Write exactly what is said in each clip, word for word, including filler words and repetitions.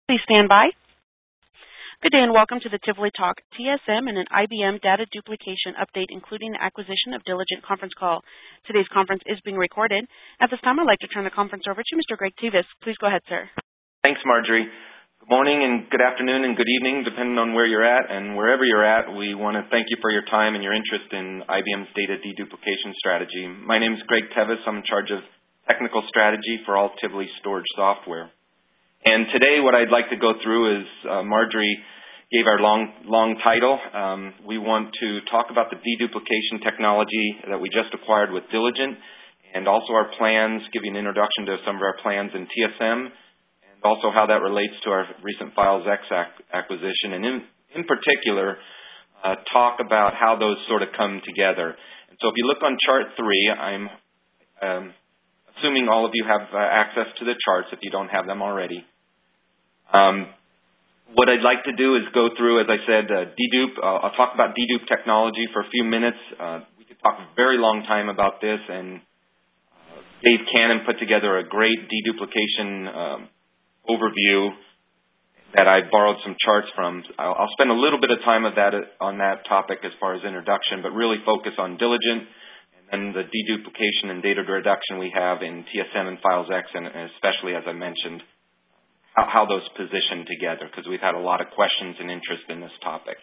Please stand by. Good day and welcome to the Tivoli Talk T S M and an I B M data duplication update, including the acquisition of Diligent conference call. Today's conference is being recorded. At this time, I'd like to turn the conference over to Mister Greg Tevis. Please go ahead, sir. Thanks, Marjorie. Good morning and good afternoon and good evening, depending on where you're at. And wherever you're at, we want to thank you for your time and your interest in I B M's data deduplication strategy. My name is Greg Tevis. I'm in charge of technical strategy for all Tivoli storage software. And today what I'd like to go through is uh, Marjorie gave our long, long title. Um, we want to talk about the deduplication technology that we just acquired with Diligent, and also our plans, give you an introduction to some of our plans in T S M, and also how that relates to our recent FilesX ac- acquisition, and in, in particular, uh, talk about how those sort of come together. And so if you look on chart three, I'm um, assuming all of you have uh, access to the charts if you don't have them already. Um, what I'd like to do is go through, as I said, uh, dedupe. Uh, I'll talk about dedupe technology for a few minutes. Uh, we could talk a very long time about this, and uh, Dave Cannon put together a great deduplication um, overview that I borrowed some charts from. I'll, I'll spend a little bit of time of that on that topic as far as introduction, but really focus on Diligent and the deduplication and data reduction we have in T S M and FilesX, and especially, as I mentioned, how, how those position together, because we've had a lot of questions and interest in this topic.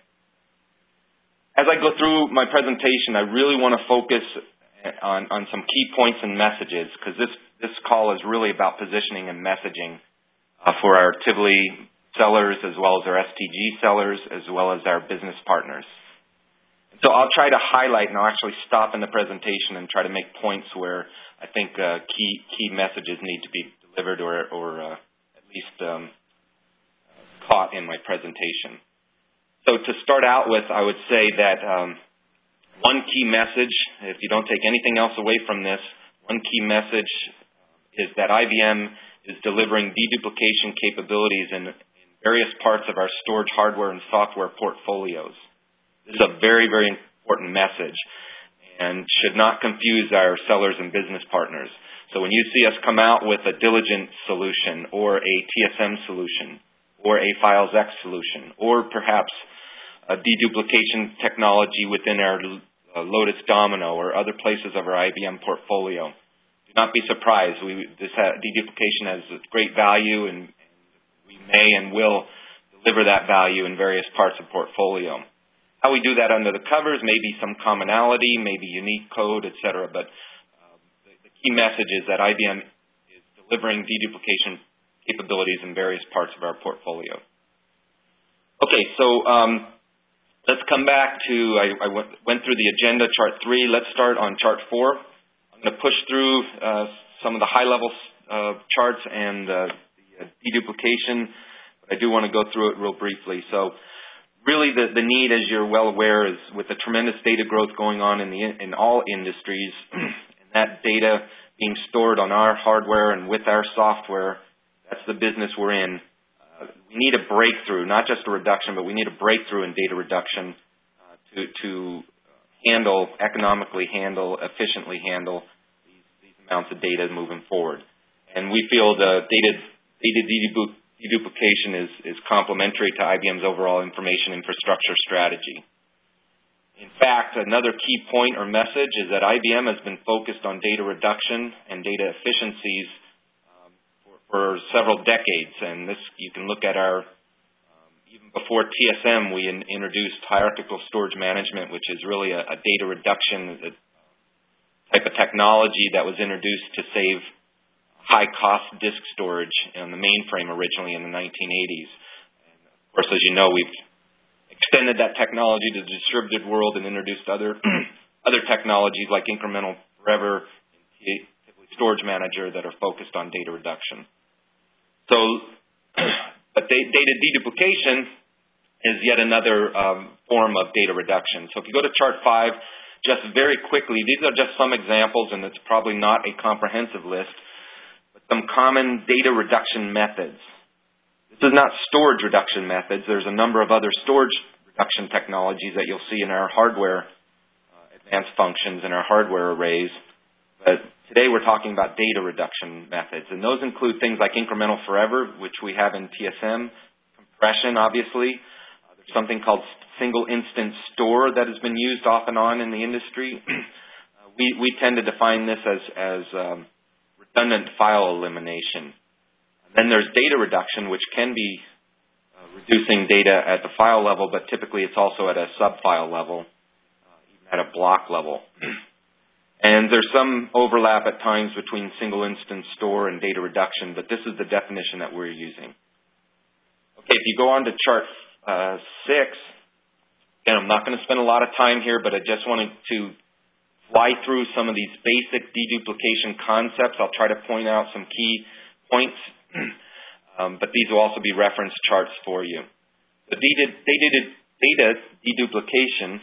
As I go through my presentation, I really want to focus on, on some key points and messages, because this, this call is really about positioning and messaging uh, for our Tivoli sellers, as well as our S T G sellers, as well as our business partners. So I'll try to highlight, and I'll actually stop in the presentation and try to make points where I think uh, key key messages need to be delivered or, or uh, at least um, caught in my presentation. So to start out with, I would say that um, one key message, if you don't take anything else away from this, one key message is that I B M is delivering deduplication capabilities in, in various parts of our storage hardware and software portfolios. This is a very, very important message and should not confuse our sellers and business partners. So when you see us come out with a Diligent solution or a T S M solution or a FilesX solution or perhaps a deduplication technology within our uh, Lotus Domino or other places of our I B M portfolio, do not be surprised. We, this ha- deduplication has great value, and, and we may and will deliver that value in various parts of the portfolio. How we do that under the covers, maybe some commonality, maybe unique code, et cetera. But uh, the, the key message is that I B M is delivering deduplication capabilities in various parts of our portfolio. Okay, so um, let's come back to, I, I went, went through the agenda, chart three. Let's start on chart four. I'm going to push through uh, some of the high-level uh, charts and uh, the uh, deduplication, but I do want to go through it real briefly. So really, the, the need, as you're well aware, is with the tremendous data growth going on in the in all industries, and that data being stored on our hardware and with our software, that's the business we're in. Uh, we need a breakthrough, not just a reduction, but we need a breakthrough in data reduction uh, to, to handle, economically handle, efficiently handle these, these amounts of data moving forward. And we feel the data, data deduplication Deduplication is, is complementary to I B M's overall information infrastructure strategy. In fact, another key point or message is that I B M has been focused on data reduction and data efficiencies um, for, for several decades. And this, you can look at our, um, even before T S M, we in, introduced hierarchical storage management, which is really a, a data reduction a type of technology that was introduced to save high-cost disk storage in the mainframe originally in the nineteen eighties. And of course, as you know, we've extended that technology to the distributed world and introduced other other technologies like incremental forever and storage manager that are focused on data reduction. So, but data deduplication is yet another um, form of data reduction. So if you go to chart five, just very quickly, these are just some examples, and it's probably not a comprehensive list. Some common data reduction methods. This is not storage reduction methods. There's a number of other storage reduction technologies that you'll see in our hardware uh, advanced functions and our hardware arrays. But today we're talking about data reduction methods, and those include things like incremental forever, which we have in T S M, compression, obviously. Uh, there's something called single instance store that has been used off and on in the industry. uh, we, we tend to define this as, as um, redundant file elimination. And then there's data reduction, which can be uh, reducing data at the file level, but typically it's also at a subfile level, uh, even at a block level. And there's some overlap at times between single instance store and data reduction, but this is the definition that we're using. Okay, if you go on to chart uh, six, again, I'm not going to spend a lot of time here, but I just wanted to fly through some of these basic deduplication concepts. I'll try to point out some key points, um, but these will also be reference charts for you. The data, data, data deduplication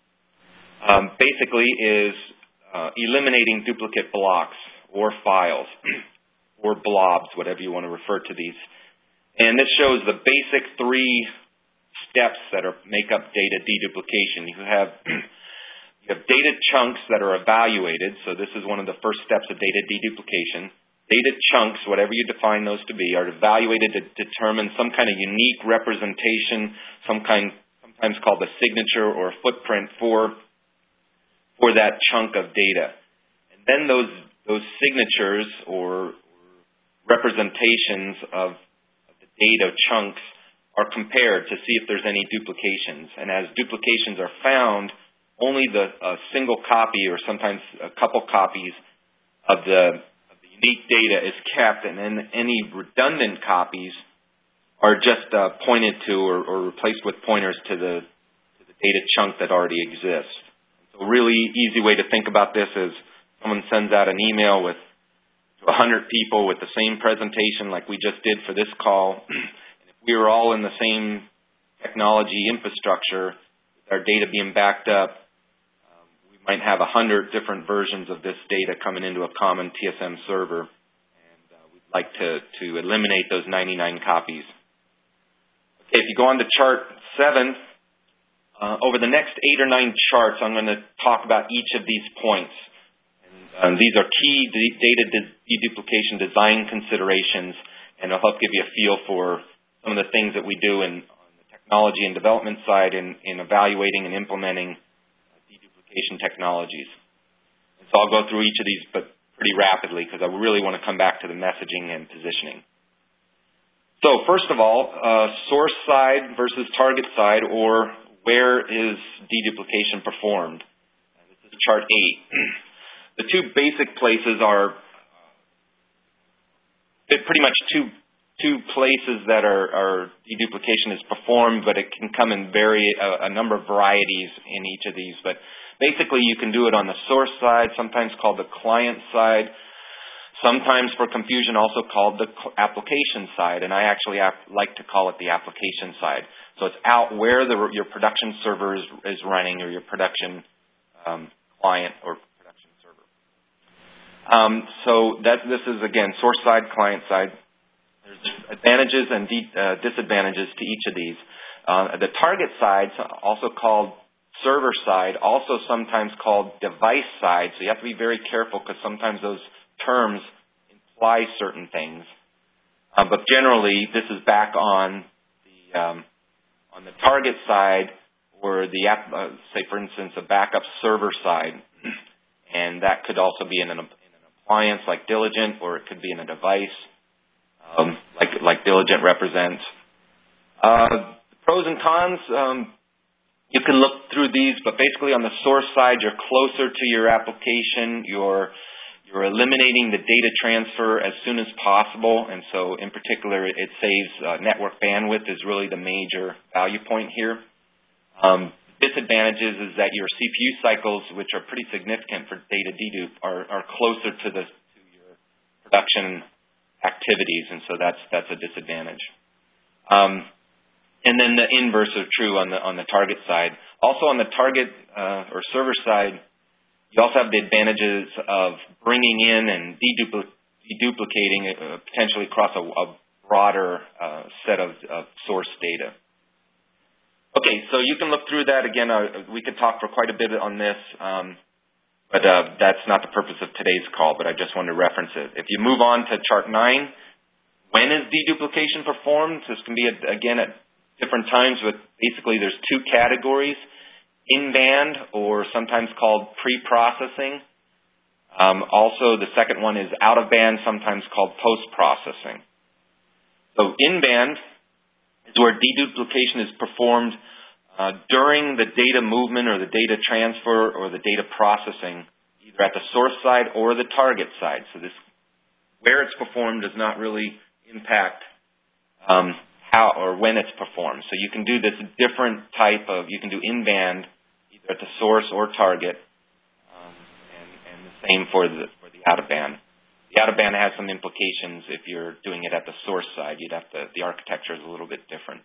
um, basically is Uh, eliminating duplicate blocks or files or blobs, whatever you want to refer to these. And this shows the basic three steps that are, make up data deduplication. You have, you have data chunks that are evaluated, so this is one of the first steps of data deduplication. Data chunks, whatever you define those to be, are evaluated to determine some kind of unique representation, some kind, sometimes called a signature or a footprint for for that chunk of data. And then those those signatures or, or representations of, of the data chunks are compared to see if there's any duplications. And as duplications are found, only the a single copy or sometimes a couple copies of the, of the unique data is kept, and then any redundant copies are just uh, pointed to or, or replaced with pointers to the, to the data chunk that already exists. A really easy way to think about this is someone sends out an email with one hundred people with the same presentation like we just did for this call. And if we were all in the same technology infrastructure, with our data being backed up, um, we might have one hundred different versions of this data coming into a common T S M server. And uh, we'd like to, to eliminate those ninety-nine copies. Okay, if you go on to chart seven, Uh, over the next eight or nine charts, I'm going to talk about each of these points. And, um, these are key de- data de- deduplication design considerations, and it'll help give you a feel for some of the things that we do in, on the technology and development side in, in evaluating and implementing uh, deduplication technologies. And so I'll go through each of these, but pretty rapidly, because I really want to come back to the messaging and positioning. So first of all, uh, source side versus target side, or where is deduplication performed? This is chart eight. The two basic places are uh, pretty much two two places that are, are deduplication is performed, but it can come in very a, a number of varieties in each of these. But basically, you can do it on the source side, sometimes called the client side, sometimes for confusion also called the application side, and I actually like to call it the application side. So it's out where the, your production server is, is running, or your production um, client or production server. Um, so that this is, again, source side, client side. There's advantages and de- uh, disadvantages to each of these. Uh, the target side, also called server side, also sometimes called device side, so you have to be very careful because sometimes those terms imply certain things, uh, but generally this is back on the um, on the target side, or the app, uh, say for instance a backup server side, and that could also be in an, in an appliance like Diligent, or it could be in a device um, like like Diligent represents. Uh, pros and cons. Um, you can look through these, but basically on the source side, you're closer to your application. You're You're eliminating the data transfer as soon as possible, and so in particular it saves uh, network bandwidth is really the major value point here. Um, disadvantages is that your C P U cycles, which are pretty significant for data dedupe, are, are closer to the to your production activities, and so that's that's a disadvantage. Um, and then the inverse are true on the on the target side. Also on the target uh, or server side, you also have the advantages of bringing in and dedupl- deduplicating uh, potentially across a, a broader uh, set of, of source data. Okay, so you can look through that. Again, uh, we could talk for quite a bit on this. Um, but uh, that's not the purpose of today's call, but I just wanted to reference it. If you move on to chart nine, when is deduplication performed? This can be, at, again, at different times, but basically there's two categories, in-band, or sometimes called pre-processing. Um, also, the second one is out-of-band, sometimes called post-processing. So in-band is where deduplication is performed uh, during the data movement or the data transfer or the data processing, either at the source side or the target side. So this, where it's performed does not really impact um, how or when it's performed. So you can do this different type of, you can do in-band either at the source or target, um, and, and the same for the, for the out-of-band. The out-of-band has some implications if you're doing it at the source side. You'd have to, the architecture is a little bit different.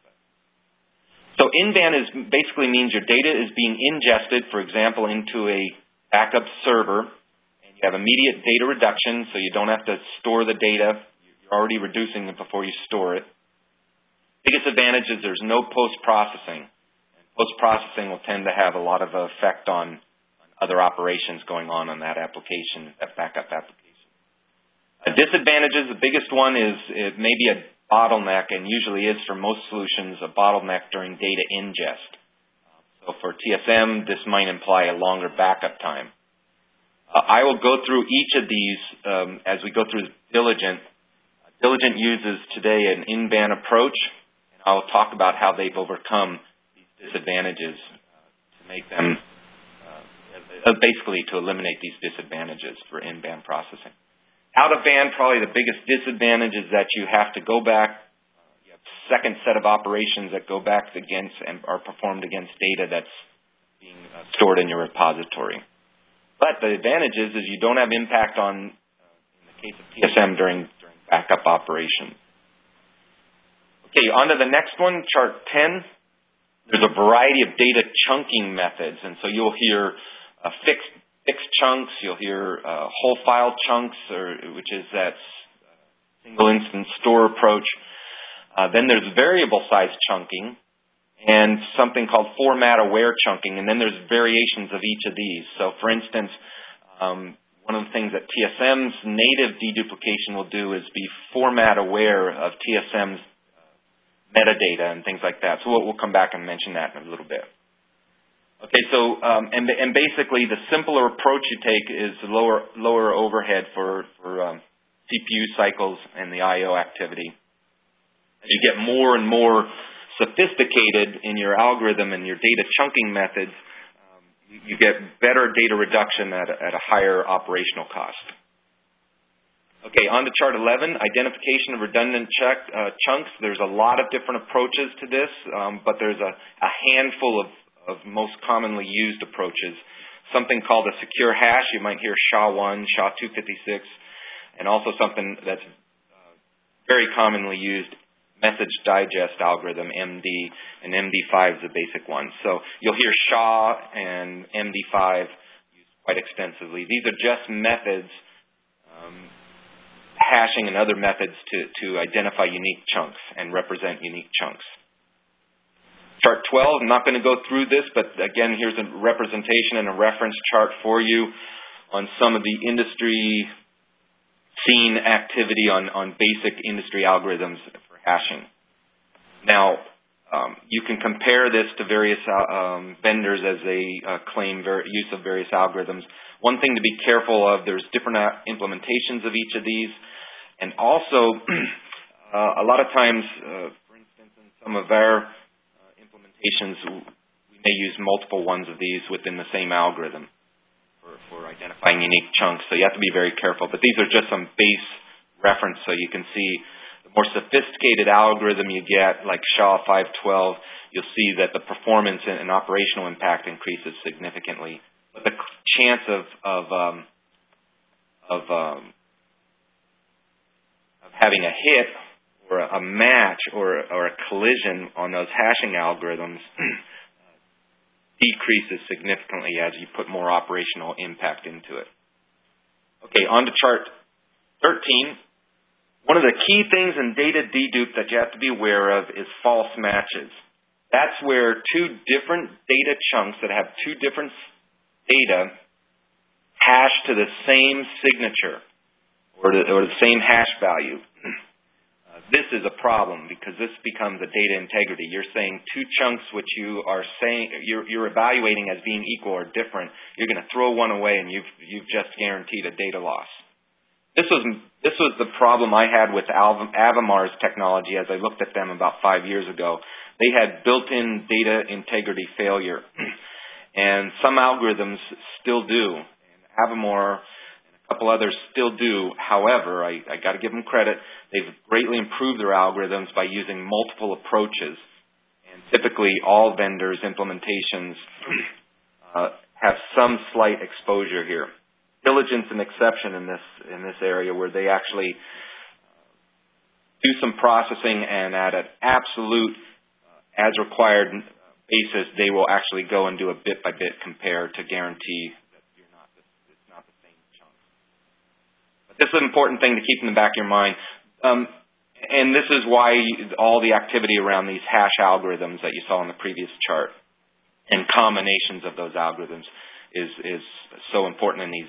So in-band is basically means your data is being ingested, for example, into a backup server, and you have immediate data reduction, so you don't have to store the data. You're already reducing it before you store it. Biggest advantage is there's no post-processing. And post-processing will tend to have a lot of effect on, on other operations going on on that application, that backup application. Uh, disadvantages, the biggest one is it may be a bottleneck, and usually is for most solutions, a bottleneck during data ingest. Uh, so for T S M, this might imply a longer backup time. Uh, I will go through each of these um, as we go through Diligent. Uh, Diligent uses today an in-band approach, and I will talk about how they've overcome these disadvantages uh, to make them, uh, basically to eliminate these disadvantages for in-band processing. Out-of-band, probably the biggest disadvantage is that you have to go back. Uh, you have a second set of operations that go back against and are performed against data that's being uh, stored in your repository. But the advantage is, is you don't have impact on, uh, in the case of T S M, during, during backup operations. Okay, on to the next one, chart ten. There's a variety of data chunking methods, and so you'll hear uh, fixed Fixed chunks, you'll hear uh, whole file chunks, or, which is that single instance store approach. Uh, then there's variable size chunking and something called format aware chunking, and then there's variations of each of these. So for instance, um, one of the things that T S M's native deduplication will do is be format aware of T S M's uh, metadata and things like that. So we'll, we'll come back and mention that in a little bit. Okay, so um, and, and basically the simpler approach you take is lower lower overhead for, for um, C P U cycles and the I O activity. As you get more and more sophisticated in your algorithm and your data chunking methods, um, you, you get better data reduction at a, at a higher operational cost. Okay, on to chart eleven, identification of redundant check, uh, chunks. There's a lot of different approaches to this, um, but there's a, a handful of of most commonly used approaches. Something called a secure hash. You might hear S H A one, S H A two fifty-six, and also something that's uh, very commonly used, message digest algorithm, M D, and M D five is the basic one. So you'll hear S H A and M D five used quite extensively. These are just methods, um, hashing and other methods to, to identify unique chunks and represent unique chunks. Chart twelve, I'm not going to go through this, but again, here's a representation and a reference chart for you on some of the industry scene activity on, on basic industry algorithms for hashing. Now, um, you can compare this to various uh, um, vendors as they uh, claim ver- use of various algorithms. One thing to be careful of, there's different uh, implementations of each of these, and also uh, a lot of times, uh, for instance, in some of our we may use multiple ones of these within the same algorithm for, for identifying unique chunks. So you have to be very careful. But these are just some base reference so you can see the more sophisticated algorithm you get, like S H A five twelve, you'll see that the performance and, and operational impact increases significantly. But the chance of of um, of, um, of having a hit or a match or, or a collision on those hashing algorithms decreases significantly as you put more operational impact into it. Okay, on to chart thirteen. One of the key things in data dedupe that you have to be aware of is false matches. That's where two different data chunks that have two different data hash to the same signature or, to, or the same hash value. Uh, this is a problem because this becomes a data integrity. You're saying two chunks which you are saying you're, you're evaluating as being equal or different. You're going to throw one away, and you've you've just guaranteed a data loss. This was this was the problem I had with Avamar's technology as I looked at them about five years ago. They had built-in data integrity failure, and some algorithms still do. And Avamar and a couple others still do. However, I, I got to give them credit. They've greatly improved their algorithms by using multiple approaches. And typically, all vendors' implementations uh, have some slight exposure here. Diligent's an exception in this in this area where they actually do some processing, and at an absolute uh, as required basis, they will actually go and do a bit by bit compare to guarantee that you're not the, it's not the same chunk. But this is an important thing to keep in the back of your mind, um, and this is why all the activity around these hash algorithms that you saw in the previous chart and combinations of those algorithms is is so important in these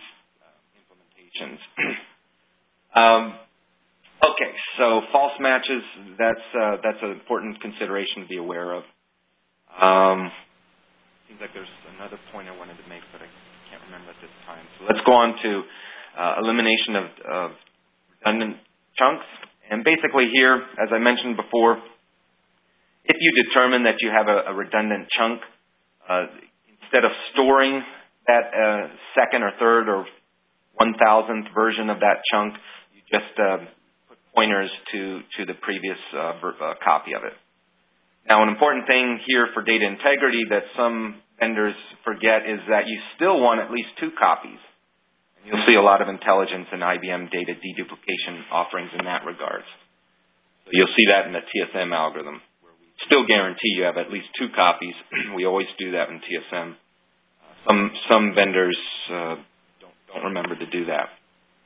um, okay, so false matches, that's uh, that's an important consideration to be aware of. Um, seems like there's another point I wanted to make, but I can't remember at this time. So let's go on to uh, elimination of, of redundant chunks. And basically here, as I mentioned before, if you determine that you have a, a redundant chunk, uh, instead of storing that uh, second or third or one thousandth version of that chunk, you just uh, put pointers to, to the previous uh, ver- uh, copy of it. Now, an important thing here for data integrity that some vendors forget is that you still want at least two copies. And you'll see a lot of intelligence in I B M data deduplication offerings in that regard. So you'll see that in the T S M algorithm, where we still guarantee you have at least two copies. We always do that in T S M. Uh, some, some vendors Uh, Don't remember to do that.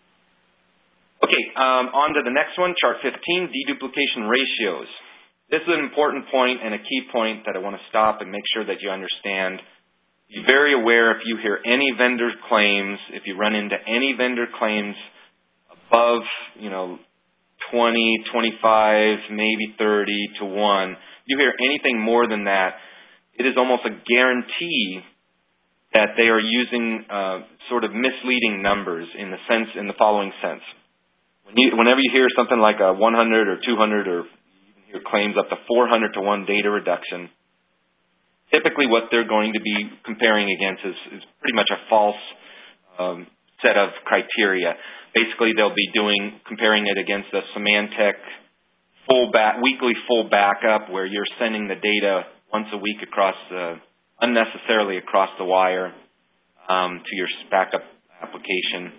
Okay, um, on to the next one, chart fifteen, deduplication ratios. This is an important point and a key point that I want to stop and make sure that you understand. Be very aware if you hear any vendor claims, if you run into any vendor claims above, you know, twenty, twenty-five, maybe thirty to one, you hear anything more than that, it is almost a guarantee that they are using uh, sort of misleading numbers in the sense, in the following sense. When you, whenever you hear something like a one hundred or two hundred, or you can hear claims up to four hundred to one data reduction, typically what they're going to be comparing against is, is pretty much a false um, set of criteria. Basically, they'll be doing comparing it against a Symantec full back, weekly full backup, where you're sending the data once a week across the unnecessarily across the wire um, to your backup application,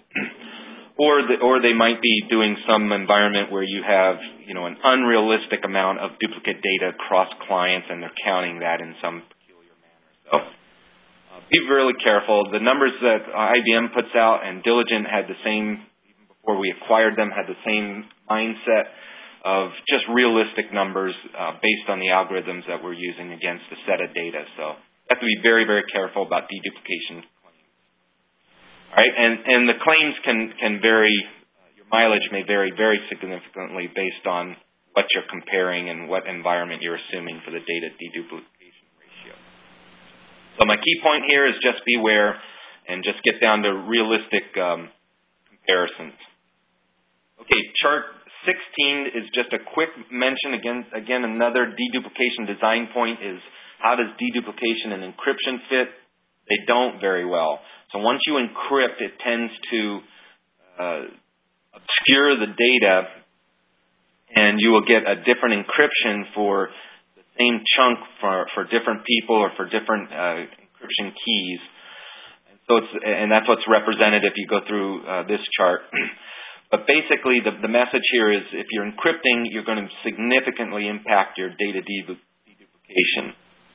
or the, or they might be doing some environment where you have, you know, an unrealistic amount of duplicate data across clients, and they're counting that in some peculiar manner. So uh, be really careful. The numbers that I B M puts out, and Diligent had the same, even before we acquired them, had the same mindset of just realistic numbers uh, based on the algorithms that we're using against a set of data. So you have to be very, very careful about deduplication claims. All right, and, and the claims can, can vary, uh, your mileage may vary very significantly based on what you're comparing and what environment you're assuming for the data deduplication ratio. So my key point here is just beware and just get down to realistic um, comparisons. Okay, chart sixteen is just a quick mention. Again, again, another deduplication design point is how does deduplication and encryption fit? They don't very well. So once you encrypt, it tends to uh, obscure the data, and you will get a different encryption for the same chunk for, for different people or for different uh, encryption keys. And so it's, and that's what's represented if you go through uh, this chart. But basically, the, the message here is if you're encrypting, you're going to significantly impact your data deduplication.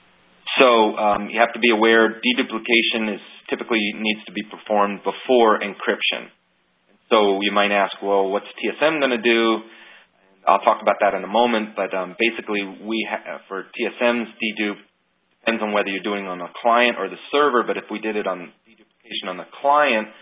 So um, you have to be aware deduplication is typically needs to be performed before encryption. So you might ask, well, what's T S M going to do? And I'll talk about that in a moment. But um, basically, we ha- for T S M's dedupe, depends on whether you're doing it on the client or the server. But if we did it on deduplication on the client,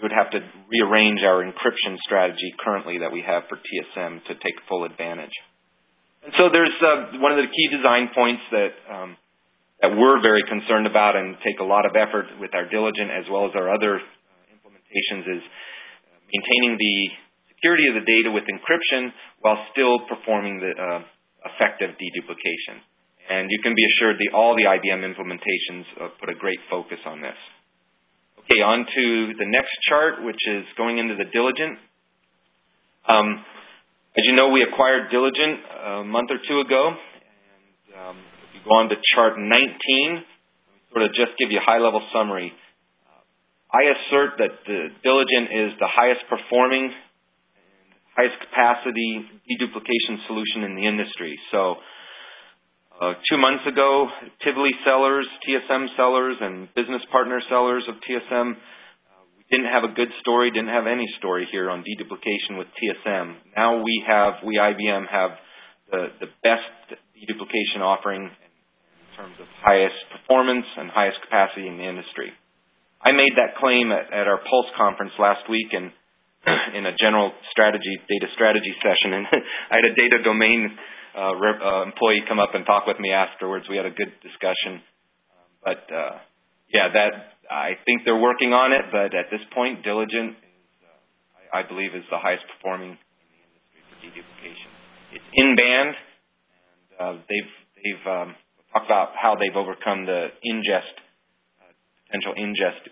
we would have to rearrange our encryption strategy currently that we have for T S M to take full advantage. And so there's uh, one of the key design points that um, that we're very concerned about and take a lot of effort with our Diligent as well as our other uh, implementations is maintaining the security of the data with encryption while still performing the uh, effective deduplication. And you can be assured that all the I B M implementations uh, put a great focus on this. Okay, on to the next chart, which is going into the Diligent. Um, as you know, we acquired Diligent a month or two ago. And um, if you go on to chart nineteen, sort of just give you a high-level summary. Uh, I assert that the Diligent is the highest performing and highest capacity deduplication solution in the industry. So uh, two months ago, Tivoli sellers, T S M sellers, and business partner sellers of T S M, uh, we didn't have a good story, didn't have any story here on deduplication with T S M. Now we have, we I B M have the, the best deduplication offering in terms of highest performance and highest capacity in the industry. I made that claim at, at our Pulse conference last week and in a general strategy, data strategy session, and I had a data domain uh, rep, uh, employee come up and talk with me afterwards. We had a good discussion, um, but uh, yeah, that I think they're working on it. But at this point, Diligent, is, uh, I, I believe, is the highest performing in the industry for deduplication. It's in band, and uh, they've they've um, talked about how they've overcome the ingest uh, potential ingest.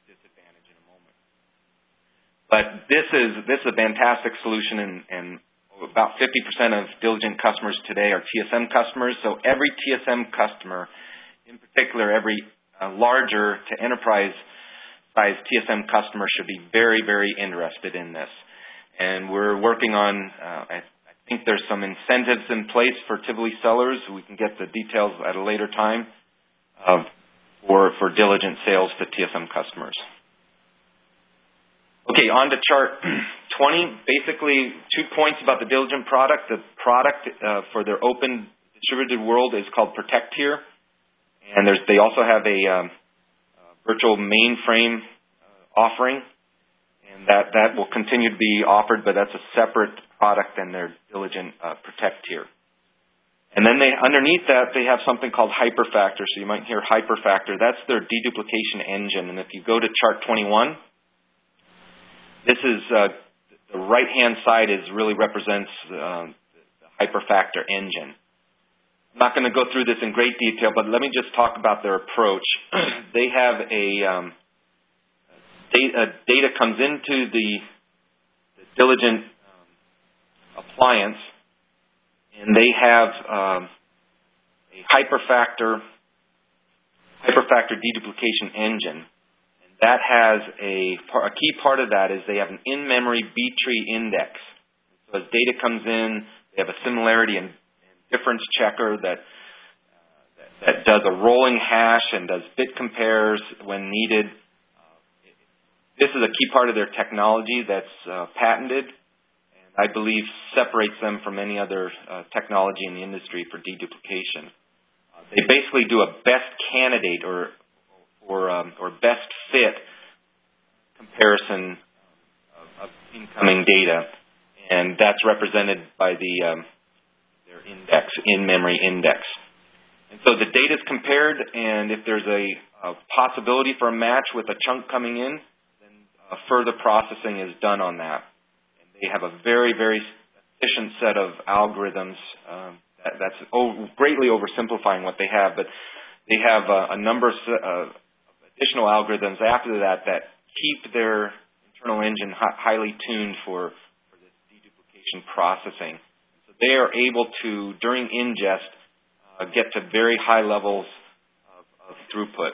But this is this is a fantastic solution, and, and about fifty percent of Diligent customers today are T S M customers. So every T S M customer, in particular, every uh, larger to enterprise-sized T S M customer should be very, very interested in this. And we're working on, uh, I, I think there's some incentives in place for Tivoli sellers. We can get the details at a later time uh, for, for Diligent sales to T S M customers. Okay, on to chart twenty. Basically, two points about the Diligent product. The product uh, for their open distributed world is called ProtectHere. And there's, they also have a um, uh, virtual mainframe uh, offering. And that, that will continue to be offered, but that's a separate product than their Diligent uh, ProtectHere. And then they, underneath that, they have something called Hyperfactor. So you might hear Hyperfactor. That's their deduplication engine. And if you go to chart twenty-one, this is, uh, the right-hand side is really represents uh, the Hyperfactor engine. I'm not going to go through this in great detail, but let me just talk about their approach. They have a, um, data, data comes into the, the Diligent um, appliance, and they have um, a Hyperfactor, Hyperfactor deduplication engine. That has a, a key part of that is they have an in-memory B-tree index. So as data comes in, they have a similarity and, and difference checker that, uh, that that does a rolling hash and does bit compares when needed. Uh, this is a key part of their technology that's uh, patented, and I believe separates them from any other uh, technology in the industry for deduplication. Uh, they basically do a best candidate or Or, um, or best fit comparison of, of incoming data, and that's represented by the um, their index, in-memory index. And so the data is compared, and if there's a, a possibility for a match with a chunk coming in, then uh, further processing is done on that. And they have a very, very efficient set of algorithms. Um, that, that's over, greatly oversimplifying what they have, but they have a, a number of uh, additional algorithms after that that keep their internal engine hi- highly tuned for, for this deduplication processing. So they are able to, during ingest, uh, get to very high levels of, of throughput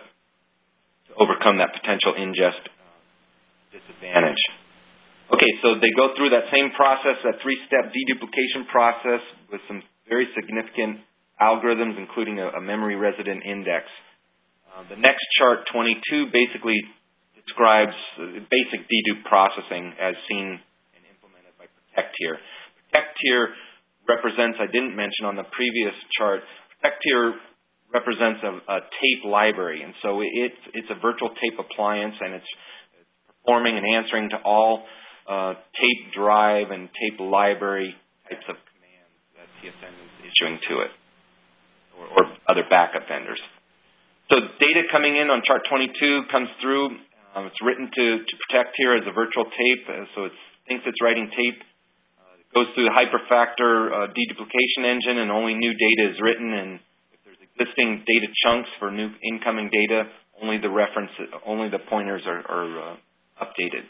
to overcome that potential ingest uh, disadvantage. Okay, so they go through that same process, that three-step deduplication process with some very significant algorithms, including a, a memory resident index. Uh, the next chart, twenty-two, basically describes uh, basic dedupe processing as seen and implemented by ProtectHere. ProtectHere represents, I didn't mention on the previous chart, ProtectHere represents a, a tape library. And so it, it's a virtual tape appliance, and it's performing and answering to all uh, tape drive and tape library types of commands that T S M is issuing to it, or, or other backup vendors. So data coming in on chart twenty-two comes through. Um, it's written to, to protect here as a virtual tape, uh, so it thinks it's writing tape. Uh, it goes through the hyperfactor uh, deduplication engine, and only new data is written. And if there's existing data chunks for new incoming data, only the reference, only the pointers are, are uh, updated.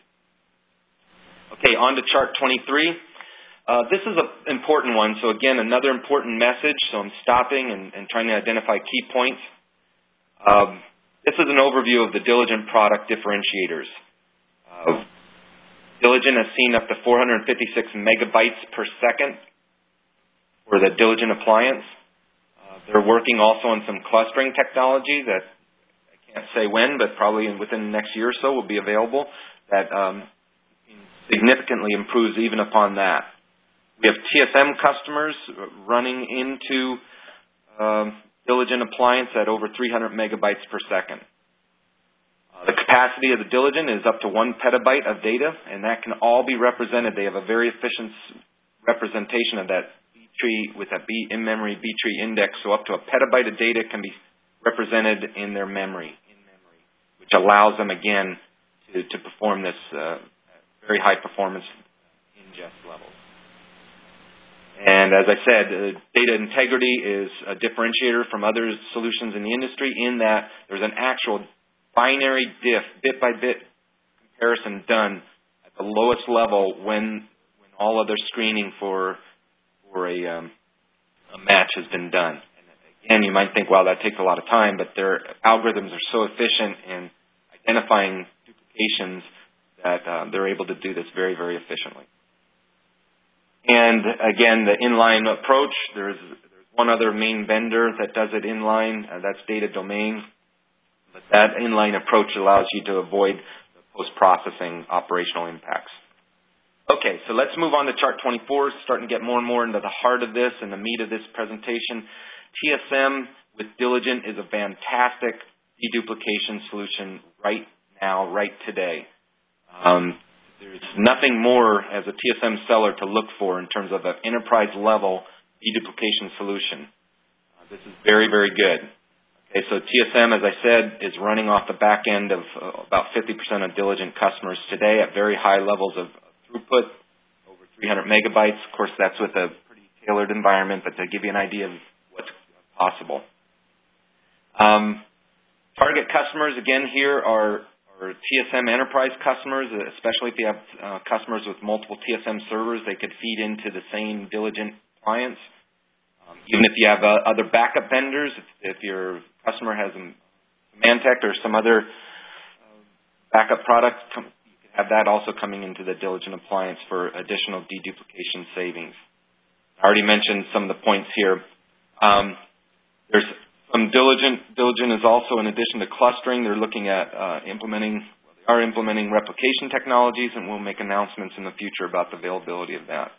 Okay, on to chart twenty-three. Uh, this is an important one. So again, another important message. So I'm stopping and, and trying to identify key points. Um, this is an overview of the Diligent product differentiators. Uh, Diligent has seen up to four hundred fifty-six megabytes per second for the Diligent appliance. Uh, they're working also on some clustering technology that I can't say when, but probably within the next year or so will be available that um, significantly improves even upon that. We have T S M customers running into um, Diligent appliance at over three hundred megabytes per second. Uh, the capacity of the Diligent is up to one petabyte of data, and that can all be represented. They have a very efficient representation of that B tree with that B in-memory B tree index, so up to a petabyte of data can be represented in their memory, in memory, which allows them again to, to perform this uh, very high performance ingest levels. And as I said, uh, data integrity is a differentiator from other solutions in the industry in that there's an actual binary diff, bit-by-bit comparison done at the lowest level when when all other screening for for a, um, a match has been done. And again, you might think, well, that takes a lot of time, but their algorithms are so efficient in identifying duplications that uh, they're able to do this very, very efficiently. And again, the inline approach, there's, there's one other main vendor that does it inline, uh, that's Data Domain. But that inline approach allows you to avoid the post-processing operational impacts. Okay, so let's move on to chart twenty-four, starting to get more and more into the heart of this and the meat of this presentation. T S M with Diligent is a fantastic deduplication solution right now, right today. Um, There's nothing more as a T S M seller to look for in terms of an enterprise-level deduplication solution. Uh, this is very, very good. Okay, so T S M, as I said, is running off the back end of uh, about fifty percent of Diligent customers today at very high levels of throughput, over three hundred megabytes. Of course, that's with a pretty tailored environment, but to give you an idea of what's possible. Um, target customers, again, here are For T S M enterprise customers, especially if you have uh, customers with multiple T S M servers, they could feed into the same Diligent appliance. Um, even if you have uh, other backup vendors, if, if your customer has a Symantec or some other uh, backup product, come, you can have that also coming into the Diligent appliance for additional deduplication savings. I already mentioned some of the points here. Um, there's Um, Diligent, Diligent is also, in addition to clustering, they're looking at uh, implementing, well, they are implementing replication technologies, and we'll make announcements in the future about the availability of that.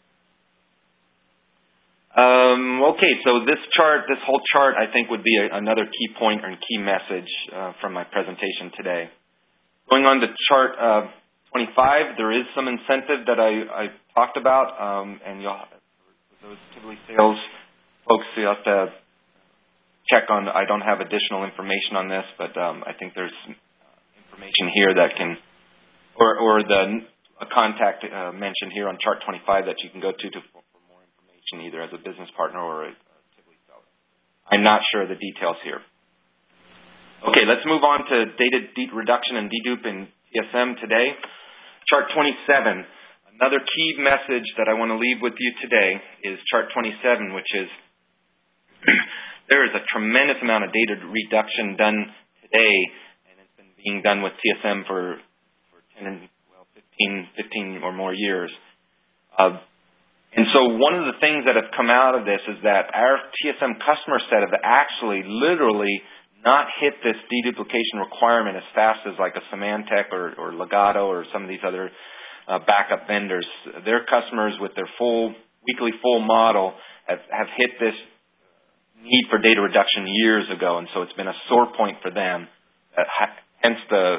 Um, okay, so this chart, this whole chart, I think would be a, another key point or key message uh, from my presentation today. Going on to chart uh, twenty-five, there is some incentive that I, I talked about, um, and you'll, for those Tivoli sales folks, you have to check on. I don't have additional information on this, but um, I think there's information here that can, or, or the a contact uh, mentioned here on chart twenty-five that you can go to, to for more information, either as a business partner or a, a Tivoli seller. I'm not sure of the details here. Okay, let's move on to data de- reduction and dedupe in T S M today. Chart twenty-seven. Another key message that I want to leave with you today is chart twenty-seven, which is there is a tremendous amount of data reduction done today, and it's been being done with T S M for, for ten, well, fifteen, fifteen or more years. Uh, and so one of the things that have come out of this is that our T S M customer set have actually literally not hit this deduplication requirement as fast as like a Symantec or, or Legato or some of these other uh, backup vendors. Their customers with their full weekly full model have, have hit this need for data reduction years ago, and so it's been a sore point for them. Uh, hence the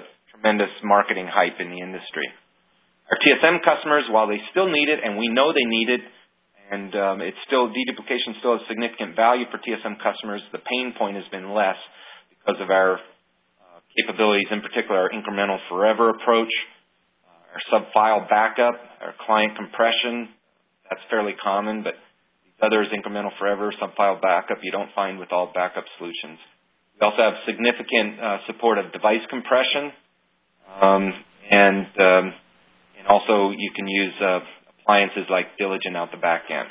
tremendous marketing hype in the industry. Our T S M customers, while they still need it, and we know they need it, and um, it's still, deduplication still has significant value for T S M customers, the pain point has been less because of our uh, capabilities, in particular our incremental forever approach, uh, our sub-file backup, our client compression. That's fairly common, but these others, incremental forever, sub-file backup, you don't find with all backup solutions. We also have significant uh, support of device compression, um, and um, and also you can use uh, appliances like Diligent out the back end.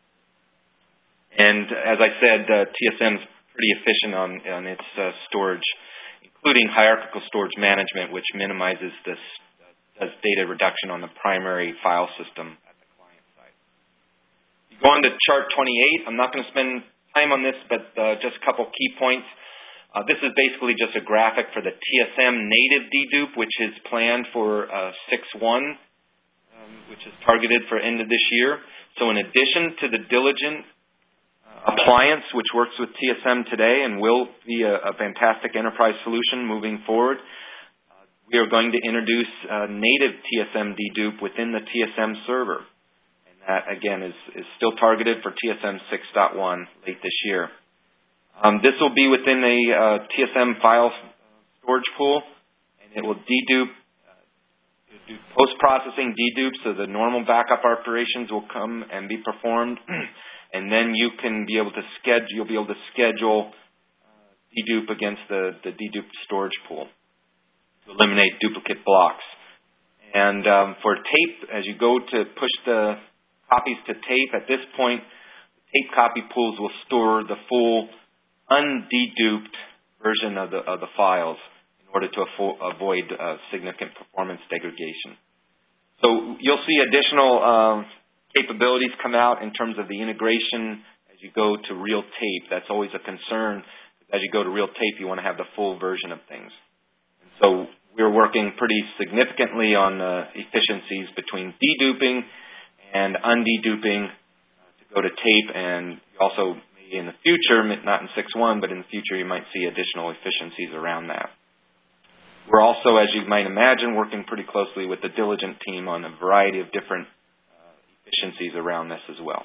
And as I said, uh, T S M is pretty efficient on, on its uh, storage, including hierarchical storage management, which minimizes this, uh, does data reduction on the primary file system at the client side. You go on to chart twenty-eight. I'm not going to spend time on this, but uh, just a couple key points. Uh, this is basically just a graphic for the T S M native dedupe, which is planned for uh, six one, um, which is targeted for end of this year. So in addition to the Diligent uh, appliance, which works with T S M today and will be a, a fantastic enterprise solution moving forward, uh, we are going to introduce uh, native T S M dedupe within the T S M server. And that, again, is, is still targeted for T S M six point one late this year. Um, this will be within a uh, T S M file storage pool, and it will dedupe, uh, do post-processing dedupe, so the normal backup operations will come and be performed, and then you can be able to schedule. You'll be able to schedule uh, dedupe against the the dedupe storage pool to eliminate duplicate blocks. And um, for tape, as you go to push the copies to tape, at this point, tape copy pools will store the full undeduped version of the, of the files in order to afo- avoid uh, significant performance degradation. So you'll see additional um, capabilities come out in terms of the integration as you go to real tape. That's always a concern. As you go to real tape, you want to have the full version of things. And so we're working pretty significantly on uh, efficiencies between deduping and undeduping uh, to go to tape, and also in the future, not in six one, but in the future, you might see additional efficiencies around that. We're also, as you might imagine, working pretty closely with the Diligent team on a variety of different uh, efficiencies around this as well.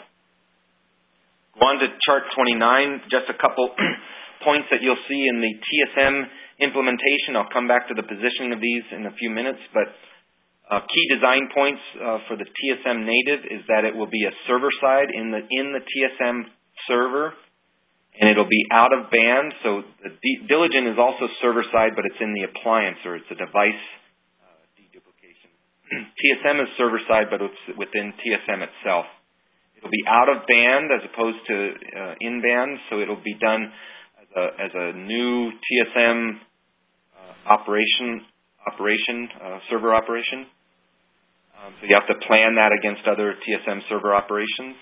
Go on to chart twenty-nine, just a couple points that you'll see in the T S M implementation. I'll come back to the positioning of these in a few minutes, but uh, key design points uh, for the T S M native is that it will be a server side in the in the T S M server, and it'll be out of band. So the D- Diligent is also server side, but it's in the appliance, or it's a device uh, deduplication. T S M is server side, but it's within T S M itself. It'll be out of band as opposed to uh, in band, so it'll be done as a, as a new T S M uh, operation operation uh, server operation. Um, so you have to plan that against other T S M server operations.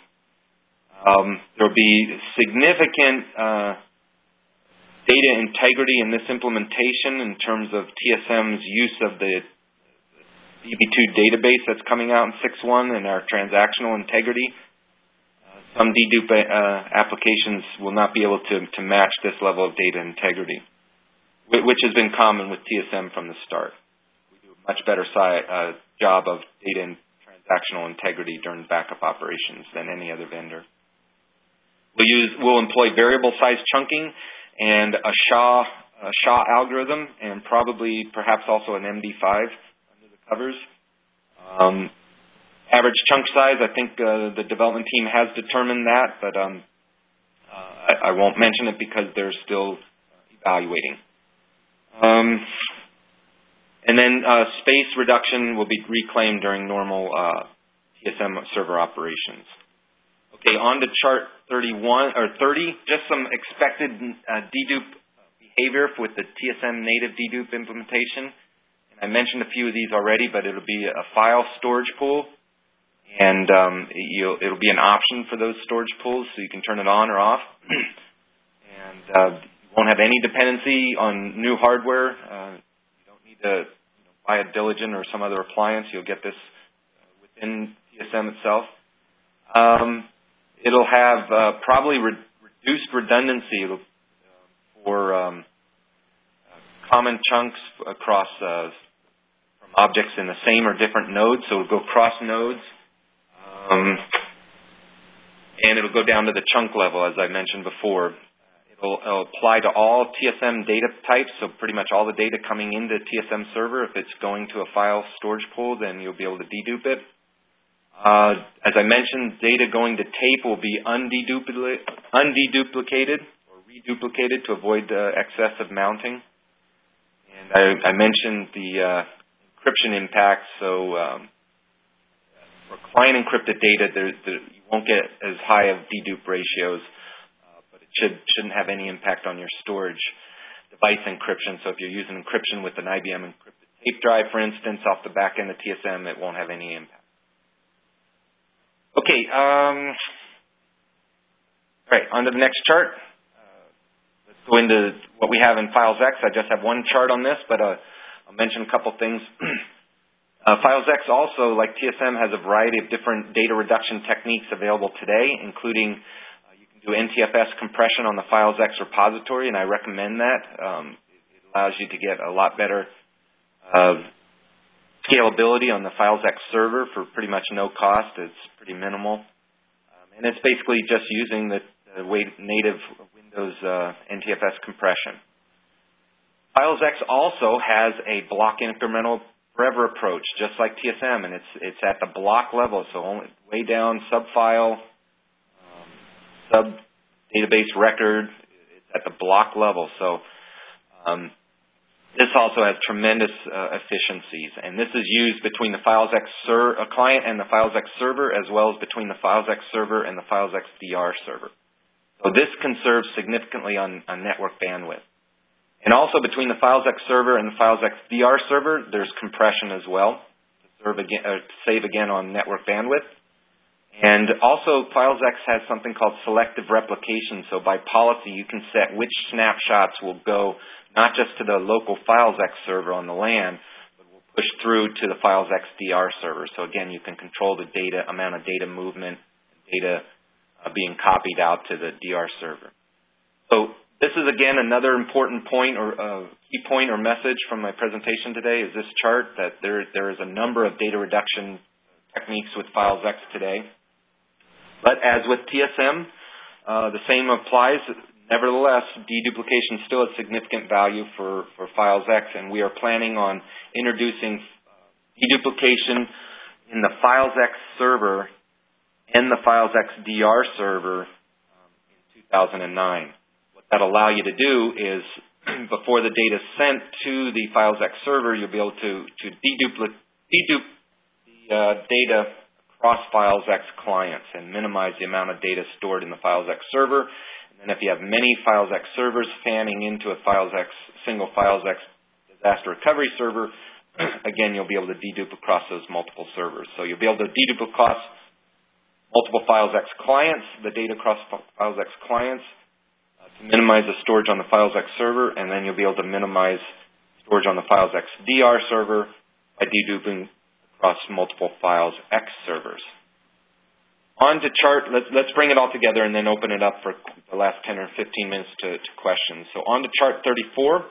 Um, there will be significant uh, data integrity in this implementation in terms of T S M's use of the D B two database that's coming out in six one and our transactional integrity. Uh, some dedupe uh, applications will not be able to, to match this level of data integrity, which has been common with T S M from the start. We do a much better si- uh, job of data and transactional integrity during backup operations than any other vendor. We'll, use, we'll employ variable size chunking and a S H A, a S H A algorithm, and probably perhaps also an M D five under the covers. Um, average chunk size, I think uh, the development team has determined that, but um, uh, I, I won't mention it because they're still evaluating. Um, and then uh, space reduction will be reclaimed during normal uh, T S M server operations. Okay, on to chart thirty-one or thirty, just some expected uh, dedupe behavior with the T S M native dedupe implementation. And I mentioned a few of these already, but it'll be a file storage pool, and um, you'll, it'll be an option for those storage pools, so you can turn it on or off. and uh, you won't have any dependency on new hardware. Uh, you don't need to you know, buy a Diligent or some other appliance. You'll get this uh, within T S M itself. Um, It'll have uh, probably re- reduced redundancy for um, uh, common chunks across uh, objects in the same or different nodes, so it'll go cross nodes. Um, and it'll go down to the chunk level, as I mentioned before. It'll, it'll apply to all T S M data types, so pretty much all the data coming into T S M server. If it's going to a file storage pool, then you'll be able to dedupe it. Uh, as I mentioned, data going to tape will be undeduplicated, undeduplicated or reduplicated to avoid uh, excessive mounting. And I, I mentioned the uh, encryption impact, so um, for client encrypted data, there, there, you won't get as high of dedupe ratios, uh, but it should, shouldn't have any impact on your storage device encryption. So if you're using encryption with an I B M encrypted tape drive, for instance, off the back end of T S M, it won't have any impact. Okay, um, all right, on to the next chart. Uh, let's go into what we have in FilesX. I just have one chart on this, but uh, I'll mention a couple things. uh, FilesX also, like T S M, has a variety of different data reduction techniques available today, including uh, you can do N T F S compression on the FilesX repository, and I recommend that. Um, it allows you to get a lot better uh, scalability on the FilesX server for pretty much no cost. It's pretty minimal. Um, and it's basically just using the, the native Windows uh, N T F S compression. FilesX also has a block incremental forever approach, just like T S M, and it's it's at the block level, so only way down, sub-file, um, sub-database record, it's at the block level. So um, this also has tremendous uh, efficiencies, and this is used between the FilesX ser- uh, client and the FilesX server, as well as between the FilesX server and the FilesX D R server. So this conserves significantly on, on network bandwidth. And also between the FilesX server and the FilesX D R server, there's compression as well to, serve again, uh, to save again on network bandwidth. And also FilesX has something called selective replication. So by policy, you can set which snapshots will go not just to the local FilesX server on the LAN, but will push through to the FilesX D R server. So again, you can control the data amount of data movement, data uh, being copied out to the D R server. So this is again another important point or uh, key point or message from my presentation today is this chart that there there is a number of data reduction techniques with FilesX today. But as with T S M, uh, the same applies. Nevertheless, deduplication still has significant value for, for FilesX, and we are planning on introducing deduplication in the FilesX server and the FilesX D R server um, in two thousand nine. What that will allow you to do is, before the data is sent to the FilesX server, you'll be able to, to dedupe, dedupe the uh, data across FilesX clients and minimize the amount of data stored in the FilesX server. And if you have many FilesX servers fanning into a FilesX, single FilesX disaster recovery server, again, you'll be able to dedupe across those multiple servers. So you'll be able to dedupe across multiple FilesX clients, the data across FilesX clients, uh, to minimize the storage on the FilesX server, and then you'll be able to minimize storage on the FilesX D R server by deduping across multiple FilesX servers. On to chart, let's, let's bring it all together and then open it up for the last ten or fifteen minutes to, to questions. So on to chart thirty-four.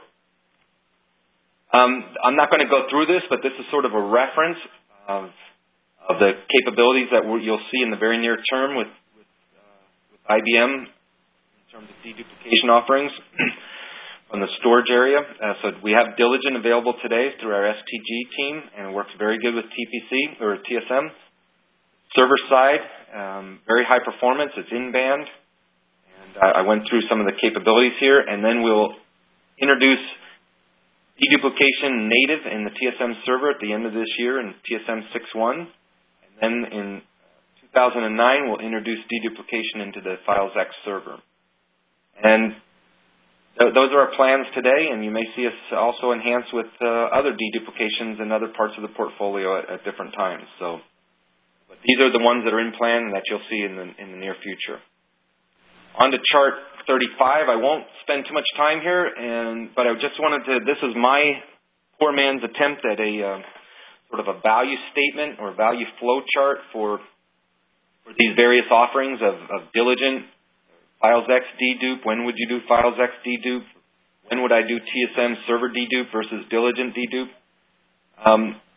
Um, I'm not going to go through this, but this is sort of a reference of, of the capabilities that we're, you'll see in the very near term with, with, uh, with I B M in terms of deduplication offerings on the storage area. Uh, so we have Diligent available today through our S T G team, and it works very good with T P C or T S M. Server side, um, very high performance. It's in-band. And I, I went through some of the capabilities here. And then we'll introduce deduplication native in the T S M server at the end of this year in T S M six point one. And then in two thousand nine, we'll introduce deduplication into the FilesX server. And th- those are our plans today. And you may see us also enhance with uh, other deduplications in other parts of the portfolio at, at different times. So. But these are the ones that are in plan that you'll see in the, in the near future. On to chart thirty-five. I won't spend too much time here, and but I just wanted to, this is my poor man's attempt at a uh, sort of a value statement or value flow chart for, for these various offerings of, of Diligent, FilesX dedupe. When would you do FilesX dedupe? When would I do T S M server dedupe versus Diligent dedupe? Um,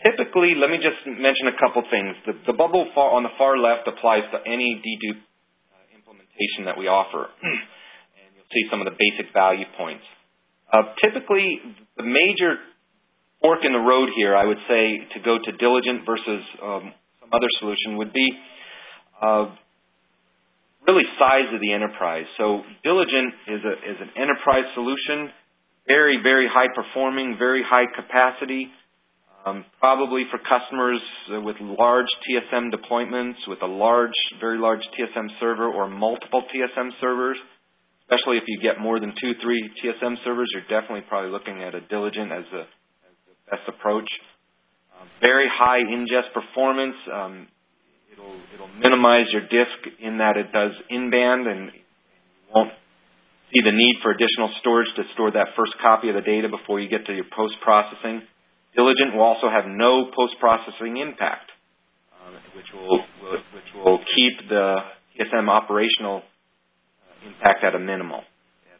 typically, let me just mention a couple things. The, the bubble far, on the far left applies to any dedupe uh, implementation that we offer. And you'll see some of the basic value points. Uh, typically, the major fork in the road here, I would say, to go to Diligent versus um, some other solution would be uh, really size of the enterprise. So Diligent is, a, is an enterprise solution, very, very high performing, very high capacity, um, probably for customers uh, with large T S M deployments, with a large, very large T S M server or multiple T S M servers. Especially if you get more than two, three T S M servers, you're definitely probably looking at a Diligent as, a, as the best approach. Uh, very high ingest performance. Um, it'll, it'll minimize your disk in that it does in-band and you won't see the need for additional storage to store that first copy of the data before you get to your post-processing. Diligent will also have no post-processing impact, um, which will, will which will keep the T S M operational impact at a minimal. At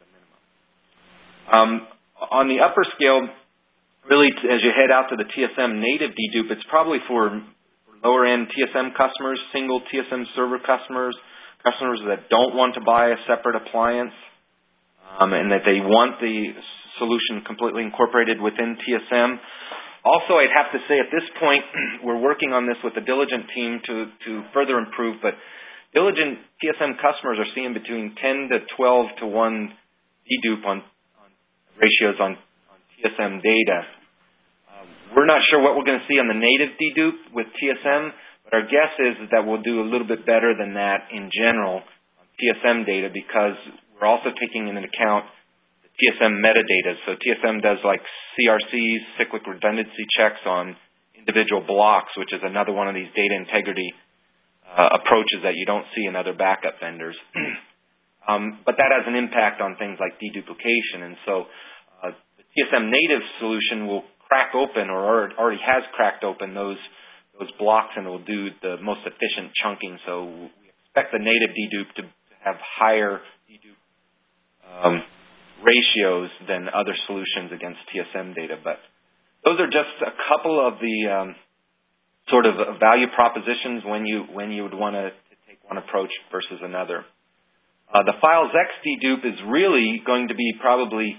a minimum. Um, on the upper scale, really, t- as you head out to the T S M native dedupe, it's probably for lower-end T S M customers, single T S M server customers, customers that don't want to buy a separate appliance, um, and that they want the solution completely incorporated within T S M. Also, I'd have to say at this point, we're working on this with the Diligent team to, to further improve, but Diligent T S M customers are seeing between ten to twelve to one dedupe on, on ratios on, on T S M data. Um, we're not sure what we're going to see on the native dedupe with T S M, but our guess is that we'll do a little bit better than that in general on T S M data because we're also taking into account the T S M metadata. So T S M does like C R Cs, cyclic redundancy checks on individual blocks, which is another one of these data integrity Uh, approaches that you don't see in other backup vendors. um, but that has an impact on things like deduplication. And so uh, the T S M native solution will crack open or already has cracked open those those blocks and will do the most efficient chunking. So we expect the native dedupe to have higher dedupe um, ratios than other solutions against T S M data. But those are just a couple of the um, sort of value propositions when you when you would want to take one approach versus another. Uh, the FilesX dedupe is really going to be probably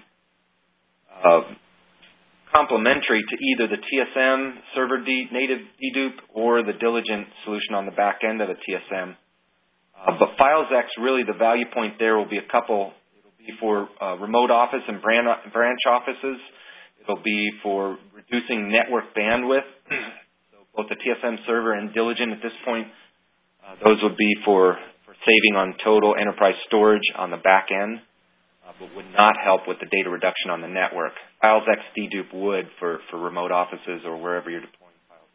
uh, complementary to either the T S M server de- native dedupe or the Diligent solution on the back end of a T S M. Uh, but FilesX, really the value point there will be a couple. It'll be for uh, remote office and branch offices. It'll be for reducing network bandwidth. Both the T S M server and Diligent at this point, uh, those would be for, for saving on total enterprise storage on the back end, uh, but would not help with the data reduction on the network. FilesX dedupe would for, for remote offices or wherever you're deploying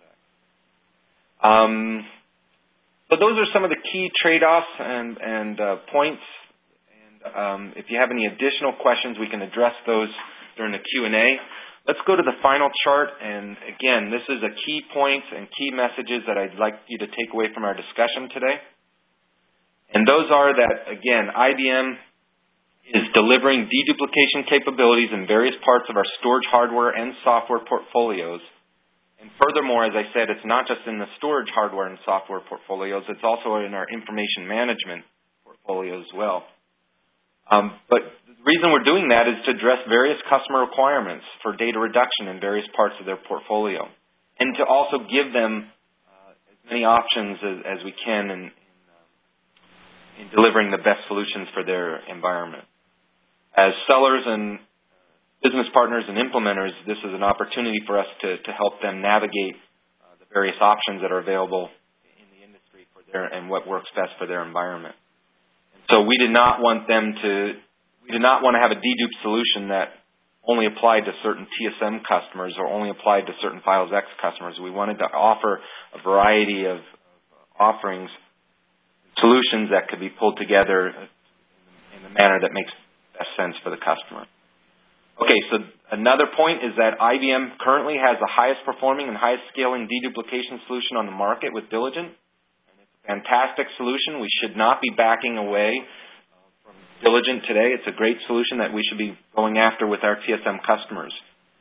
FilesX. Um, so those are some of the key trade-offs and, and uh, points. And um, if you have any additional questions, we can address those during the Q and A. Let's go to the final chart, and again, this is a key points and key messages that I'd like you to take away from our discussion today. And those are that, again, I B M is delivering deduplication capabilities in various parts of our storage hardware and software portfolios. And furthermore, as I said, it's not just in the storage hardware and software portfolios, it's also in our information management portfolio as well. Um, but the reason we're doing that is to address various customer requirements for data reduction in various parts of their portfolio, and to also give them uh, as many options as, as we can in, in, uh, in delivering the best solutions for their environment. As sellers and business partners and implementers, this is an opportunity for us to, to help them navigate uh, the various options that are available in the industry for their and what works best for their environment. So we did not want them to, we did not want to have a dedupe solution that only applied to certain T S M customers or only applied to certain FilesX customers. We wanted to offer a variety of, of offerings, solutions that could be pulled together in the manner that makes best sense for the customer. Okay, so another point is that I B M currently has the highest performing and highest scaling deduplication solution on the market with Diligent. Fantastic solution. We should not be backing away from Diligent today. It's a great solution that we should be going after with our T S M customers.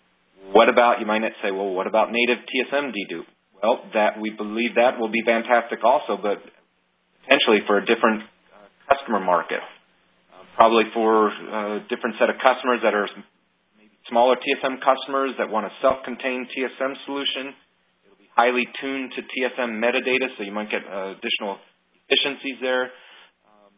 What about, you might say, well, what about native T S M dedupe? Well, that we believe that will be fantastic also, but potentially for a different uh, customer market. Uh, probably for a different set of customers that are maybe smaller T S M customers that want a self-contained T S M solution. It will be highly tuned to T S M metadata, so you might get uh, additional efficiencies there. Um,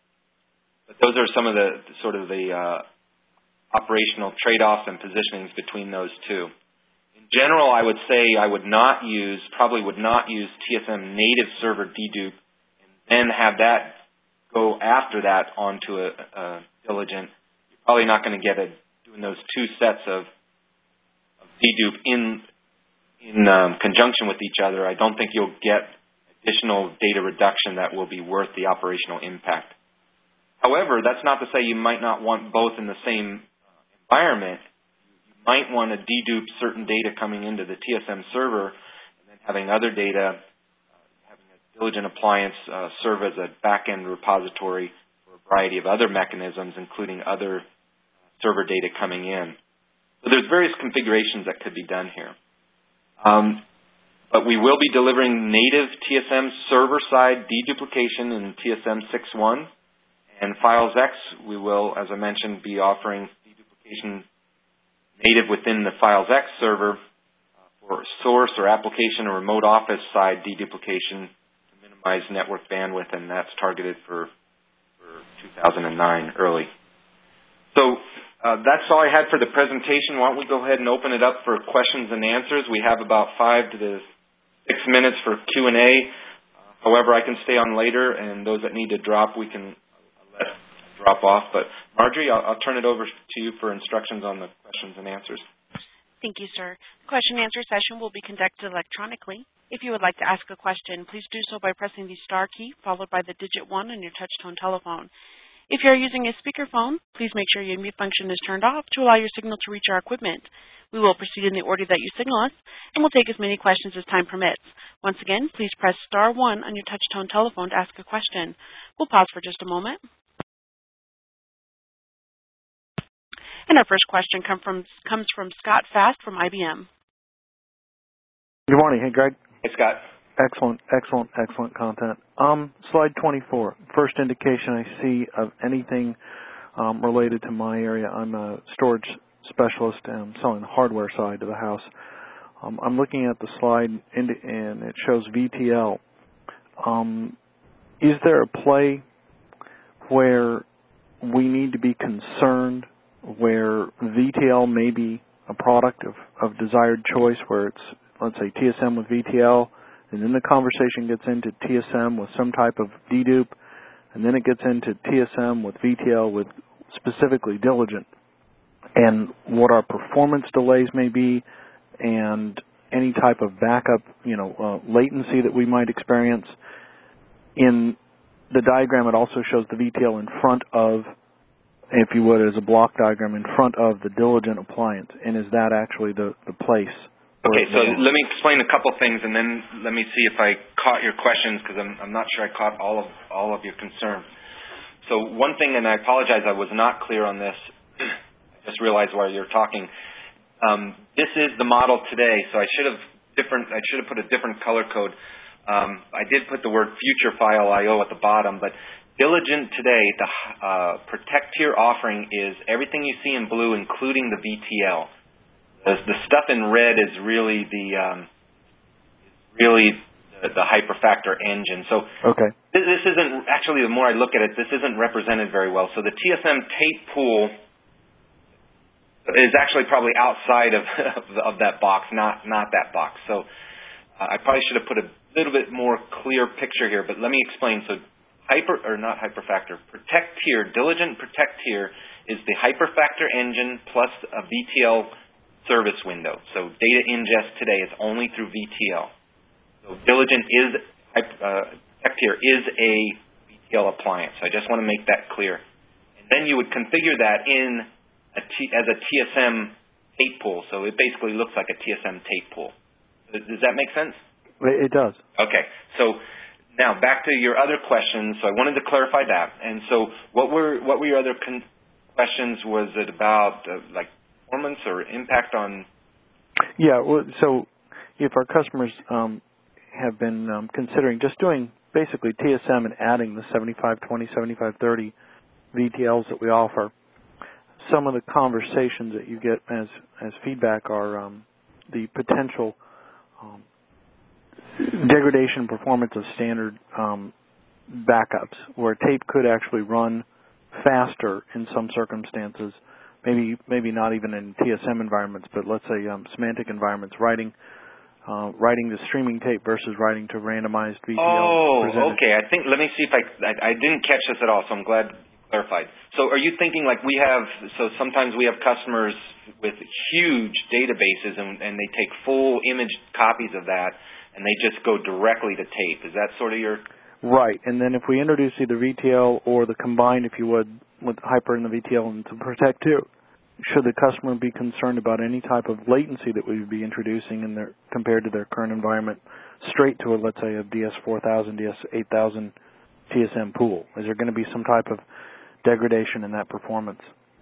but those are some of the sort of the uh, operational trade-offs and positionings between those two. In general, I would say I would not use, probably would not use T S M native server dedupe and then have that go after that onto a, a Diligent. You're probably not going to get it doing those two sets of, of dedupe in in um, conjunction with each other. I don't think you'll get additional data reduction that will be worth the operational impact. However, that's not to say you might not want both in the same environment. You might want to dedupe certain data coming into the T S M server and then having other data, uh, having a Diligent appliance uh, serve as a back-end repository for a variety of other mechanisms, including other server data coming in. So there's various configurations that could be done here. Um, but we will be delivering native T S M server-side deduplication in T S M six point one. And FilesX, we will, as I mentioned, be offering deduplication native within the FilesX server uh, for source or application or remote office side deduplication to minimize network bandwidth, and that's targeted for, for two thousand nine early. So uh, that's all I had for the presentation. Why don't we go ahead and open it up for questions and answers. We have about five to the six minutes for Q and A. Uh, however, I can stay on later, and those that need to drop, we can let drop off. But Marjorie, I'll, I'll turn it over to you for instructions on the questions and answers. Thank you, sir. The question and answer session will be conducted electronically. If you would like to ask a question, please do so by pressing the star key followed by the digit one on your touch-tone telephone. If you are using a speakerphone, please make sure your mute function is turned off to allow your signal to reach our equipment. We will proceed in the order that you signal us, and we'll take as many questions as time permits. Once again, please press star one on your touch-tone telephone to ask a question. We'll pause for just a moment. And our first question come from, comes from Scott Fast from I B M. Good morning. Hey, Greg. Hey, Scott. Excellent, excellent, excellent content. Um, slide twenty-four, first indication I see of anything um, related to my area. I'm a storage specialist and I'm selling the hardware side of the house. Um, I'm looking at the slide and it shows V T L. Um, is there a play where we need to be concerned where V T L may be a product of, of desired choice, where it's, let's say, T S M with V T L, and then the conversation gets into T S M with some type of dedupe, and then it gets into T S M with V T L with specifically Diligent, and what our performance delays may be, and any type of backup, you know, uh, latency that we might experience. In the diagram, it also shows the V T L in front of, if you would, as a block diagram in front of the Diligent appliance, and is that actually the, the place? Okay, so let me explain a couple things, and then let me see if I caught your questions, because I'm, I'm not sure I caught all of all of your concerns. So one thing, and I apologize, I was not clear on this. I just realized while you're talking. Um, this is the model today, so I should have different. I should have put a different color code. Um, I did put the word future file I O at the bottom, but Diligent today, the uh, Protect Tier offering is everything you see in blue, including the V T L. The, the stuff in red is really the um, really the, the Hyperfactor engine. So okay. this, this isn't actually. The more I look at it, this isn't represented very well. So the T S M tape pool is actually probably outside of of, of that box, not not that box. So uh, I probably should have put a little bit more clear picture here. But let me explain. So Hyper or not Hyperfactor, Protect Tier, Diligent Protect Tier is the Hyperfactor engine plus a V T L service window. So data ingest today is only through V T L. So Diligent is, uh, Protect Tier is a V T L appliance. I just want to make that clear. And then you would configure that in a T, as a T S M tape pool. So it basically looks like a T S M tape pool. Does, does that make sense? It does. Okay. So now back to your other questions. So I wanted to clarify that. And so what were what were your other con- questions? Was it about uh, like performance or impact on Yeah, well, so if our customers um, have been um, considering just doing basically T S M and adding the seventy-five twenty, seventy-five thirty V T Ls that we offer, some of the conversations that you get as, as feedback are um, the potential um, degradation performance of standard um, backups, where tape could actually run faster in some circumstances, maybe maybe not even in T S M environments, but let's say um, semantic environments, writing uh, writing to streaming tape versus writing to randomized V T L. Oh, presented. okay. I think, let me see if I, I, I didn't catch this at all, so I'm glad you clarified. So are you thinking like we have, so sometimes we have customers with huge databases and, and they take full image copies of that and they just go directly to tape. Is that sort of your... Right, and then if we introduce either V T L or the combined, if you would, with Hyper and the V T L and to Protect two, should the customer be concerned about any type of latency that we would be introducing in their, compared to their current environment, straight to a, let's say, a D S four thousand, D S eight thousand T S M pool? Is there going to be some type of degradation in that performance?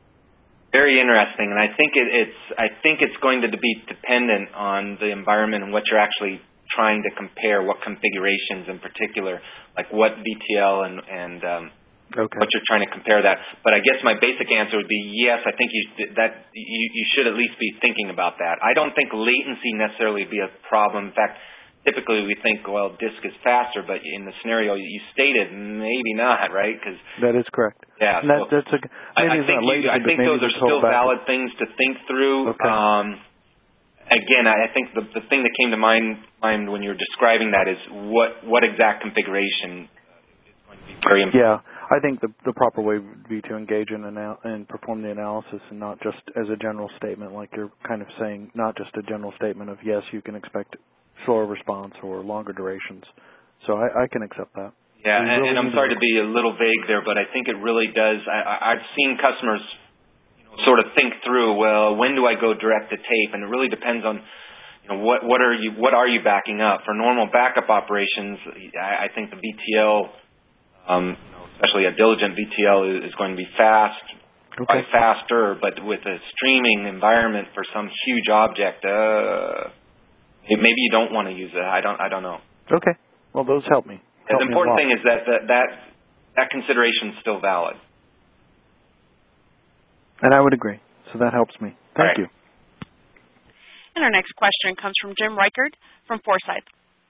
Very interesting, and I think it, it's I think it's going to be dependent on the environment and what you're actually trying to compare, what configurations in particular, like what V T L and, and um, okay. what you're trying to compare that. But I guess my basic answer would be yes, I think you, that you, you should at least be thinking about that. I don't think latency necessarily would be a problem. In fact, typically we think, well, disk is faster, but in the scenario you stated, maybe not, right? Cause, that is correct. Yeah. That, so that's a, I, I think, latency, you, I think those are still valid things to think through. Okay. Um, Again, I think the, the thing that came to mind, mind when you were describing that is what, what exact configuration is going to be very important. Yeah, I think the, the proper way would be to engage in anal- and perform the analysis and not just as a general statement, like you're kind of saying, not just a general statement of, yes, you can expect slower response or longer durations. So I, I can accept that. Yeah, and, really and I'm sorry to be a little vague there, but I think it really does. I, I've seen customers sort of think through, well, when do I go direct to tape? And it really depends on, you know, what what are you what are you backing up? For normal backup operations, I, I think the V T L, um, you know, especially a diligent V T L, is, is going to be fast, okay. probably faster. But with a streaming environment for some huge object, uh, maybe you don't want to use it. I don't I don't know. Okay. Well, those help me. Help the important thing is that that that, that consideration is still valid. And I would agree. So that helps me. Thank right. you. And our next question comes from Jim Reichard from Foresight.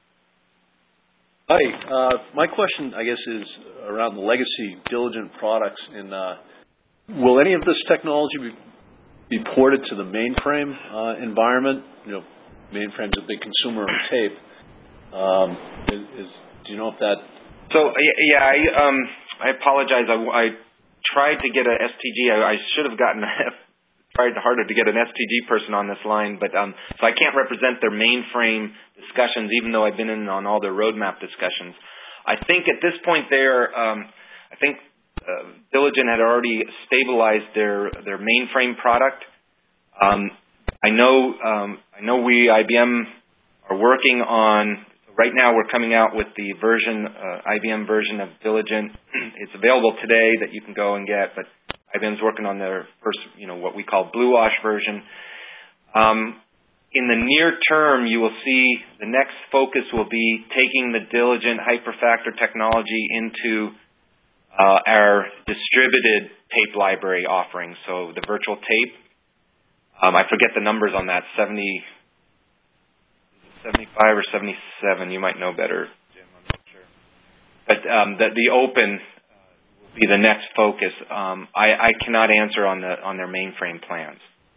Hi. Uh, my question, I guess, is around the legacy Diligent products. And uh, will any of this technology be, be ported to the mainframe uh, environment? You know, mainframe's a big consumer of tape. Um, is, is, do you know if that... So, yeah, I, um, I apologize. I, I tried to get a S T G. I, I should have gotten tried harder to get an S T G person on this line, but um, so I can't represent their mainframe discussions, even though I've been in on all their roadmap discussions. I think at this point, there, um, I think uh, Diligent had already stabilized their their mainframe product. Um, I know, um, I know we I B M are working on. Right now, we're coming out with the version, uh, I B M version of Diligent. It's available today that you can go and get, but I B M's working on their first, you know, what we call Blue Wash version. Um, in the near term, you will see the next focus will be taking the Diligent Hyperfactor technology into uh, our distributed tape library offering. So the virtual tape, um, I forget the numbers on that, seventy. seventy-five or seventy-seven, you might know better, Jim, I'm not sure. But um, the, the open uh, will be the next focus. Um, I, I cannot answer on the on their mainframe plans.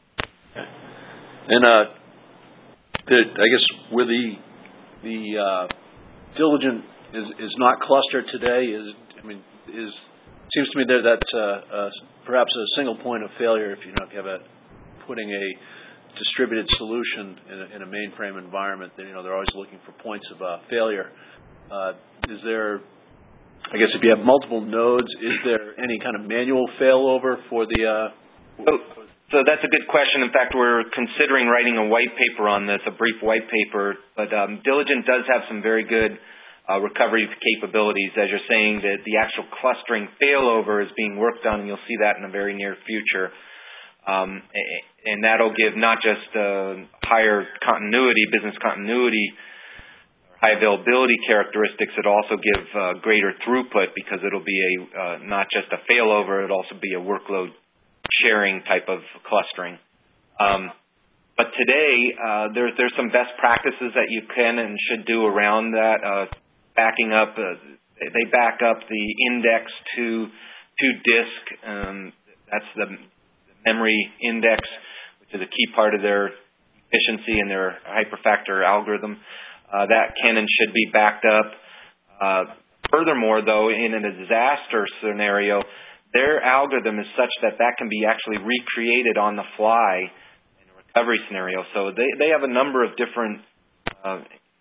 And uh, the, I guess where the the uh, Diligent is is not clustered today is, I mean, is seems to me that that's uh, uh, perhaps a single point of failure if you know if you have a putting a distributed solution in a, in a mainframe environment. That, you know, they're always looking for points of uh, failure. Uh, is there, I guess, if you have multiple nodes, is there any kind of manual failover for the? Uh, so, so that's a good question. In fact, we're considering writing a white paper on this, a brief white paper. But um, Diligent does have some very good uh, recovery capabilities. As you're saying, that the actual clustering failover is being worked on, and you'll see that in the very near future. Um, and that'll give not just uh, higher continuity, business continuity, high availability characteristics, it'll also give uh, greater throughput because it'll be a uh, not just a failover, it'll also be a workload sharing type of clustering. Um, but today, uh, there's there's some best practices that you can and should do around that. Uh, backing up, uh, they back up the index to to disk. Um, that's the memory index, which is a key part of their efficiency and their hyperfactor algorithm. Uh, that can and should be backed up. Uh, furthermore, though, in a disaster scenario, their algorithm is such that that can be actually recreated on the fly in a recovery scenario. So they, they have a number of different uh,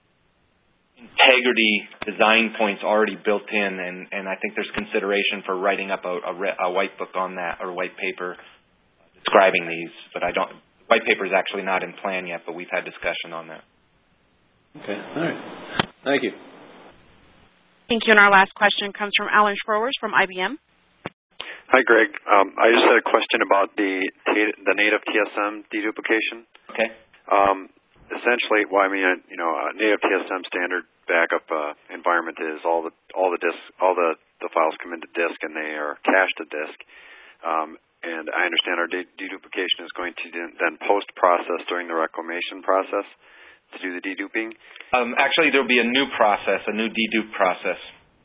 integrity design points already built in, and, and I think there's consideration for writing up a, a, re, a white book on that or white paper describing these. But I don't. The white paper is actually not in plan yet, but we've had discussion on that. Okay. All right. Thank you. Thank you. And our last question comes from Alan Sprowers from I B M. Hi, Greg. Um, I just had a question about the the native T S M deduplication. Okay. Um, essentially, well, I mean, uh, you know, a native T S M standard backup uh, environment is all the all the disk all the, the files come into disk and they are cached to disk. Um, and I understand our de- deduplication is going to then post process during the reclamation process to do the deduping? Um, actually, there'll be a new process, a new dedupe process.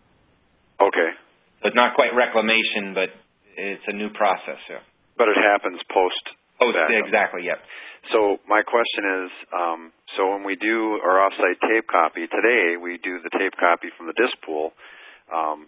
Okay. So it's not quite reclamation, but it's a new process, yeah. But it happens post. Post, exactly, yeah. So my question is, um, so when we do our offsite tape copy, today we do the tape copy from the disk pool. Um,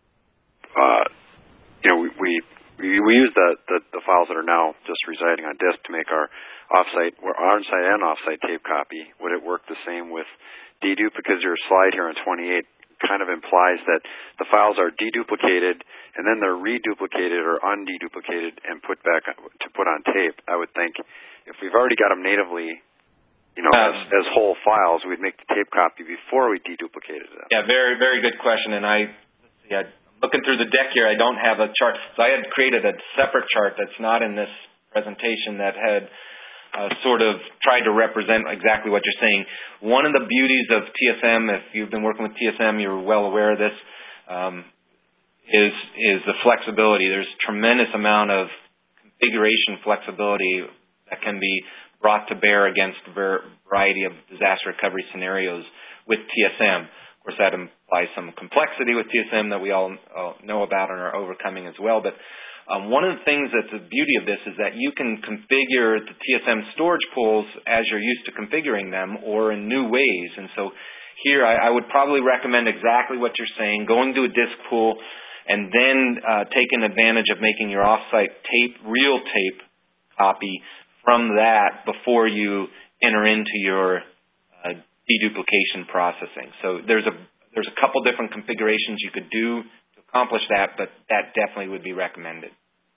uh, you know, we, we We use the, the, the files that are now just residing on disk to make our offsite, or on-site and offsite tape copy. Would it work the same with dedupe? Because your slide here on twenty-eight kind of implies that the files are deduplicated and then they're reduplicated or undeduplicated and put back to put on tape. I would think if we've already got them natively, you know, um, as, as whole files, we'd make the tape copy before we deduplicated them. Yeah, very, very good question. And I, let's see, I looking through the deck here, I don't have a chart. So I had created a separate chart that's not in this presentation that had uh, sort of tried to represent exactly what you're saying. One of the beauties of T S M, if you've been working with T S M, you're well aware of this, um, is, is the flexibility. There's a tremendous amount of configuration flexibility that can be brought to bear against a variety of disaster recovery scenarios with T S M. Of course, that implies some complexity with T S M that we all uh, know about and are overcoming as well. But um, one of the things that's the beauty of this is that you can configure the T S M storage pools as you're used to configuring them or in new ways. And so here I, I would probably recommend exactly what you're saying, going to a disk pool and then uh, taking advantage of making your offsite tape, real tape copy from that before you enter into your uh, deduplication processing. So there's a there's a couple different configurations you could do to accomplish that, but that definitely would be recommended.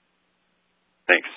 Thanks.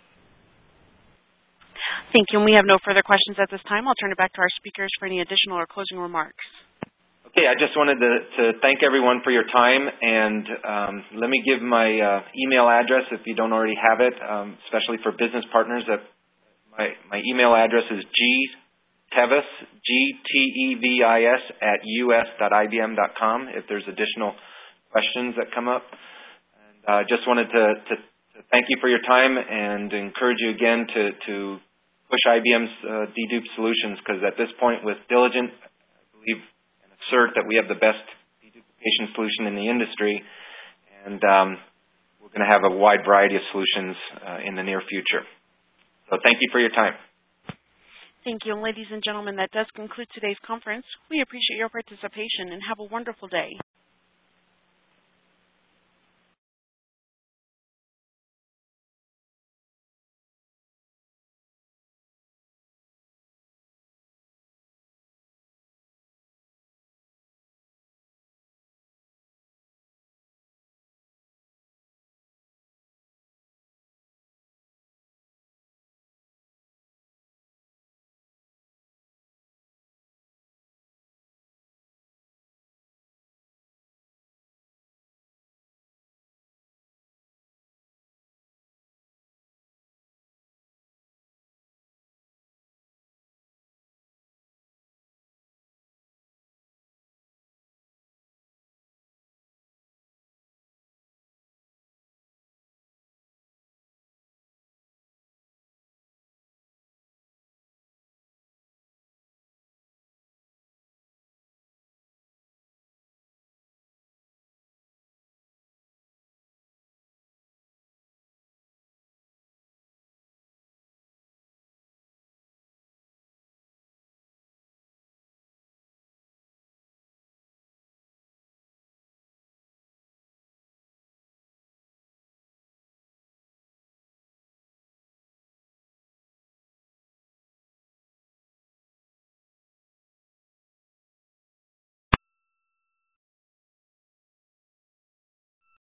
Thank you. And we have no further questions at this time. I'll turn it back to our speakers for any additional or closing remarks. Okay, I just wanted to, to thank everyone for your time, and um, let me give my uh, email address if you don't already have it, um, especially for business partners. That my, my email address is g tevis, G T E V I S, at U S dot I B M dot com if there's additional questions that come up. And I uh, just wanted to, to, to thank you for your time and encourage you again to, to push I B M's uh, dedupe solutions, because at this point with Diligent, I believe and assert that we have the best deduplication solution in the industry, and um, we're going to have a wide variety of solutions uh, in the near future. So thank you for your time. Thank you. And ladies and gentlemen, that does conclude today's conference. We appreciate your participation and have a wonderful day.